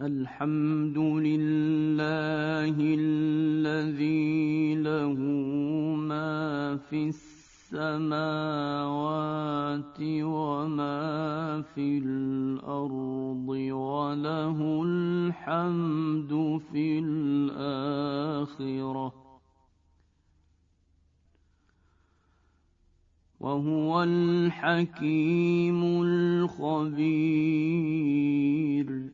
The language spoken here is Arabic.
الحمد لله الذي له ما في السماوات وما في الأرض وله الحمد في الآخرة وهو الحكيم الخبير.